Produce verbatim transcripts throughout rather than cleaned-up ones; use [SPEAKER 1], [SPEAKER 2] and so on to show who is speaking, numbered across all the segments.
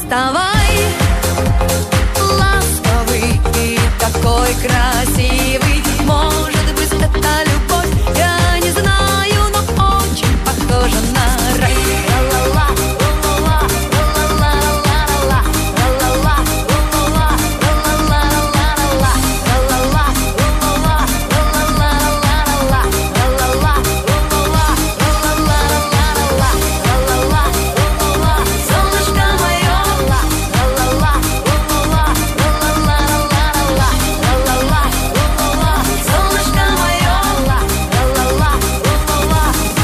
[SPEAKER 1] вставай, ласковый и такой красивый. Может быть, это любовь, я не знаю, но очень похожа на рай. Ла-ла-ла, ла-ла-ла, ла-ла-ла, ла-ла-ла, ла-ла-ла, ла-ла-ла, ла-ла-ла, ла-ла-ла, ла-ла-ла, ла-ла-ла, ла-ла-ла, ла-ла-ла, ла-ла-ла, ла-ла-ла, солнышко мое, ла-ла-ла, ла-ла-ла, ла-ла-ла, ла-ла-ла, солнышко мое, ла-ла-ла, ла-ла-ла.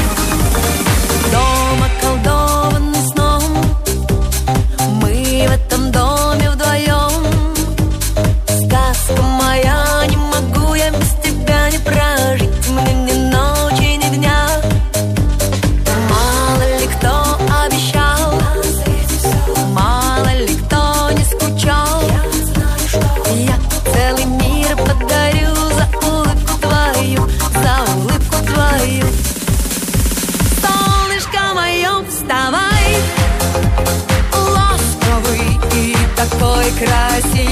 [SPEAKER 1] Дом околдованный сном, мы в этом доме вдвоем. Сказка моя, не могу я без тебя не прожить, мне ни ночи, ни дня. Мало ли кто обещал, мало ли кто не скучал. Я целый мир подарю за улыбку твою, за улыбку твою. Солнышко мое, вставай, ласковый и такой красивый.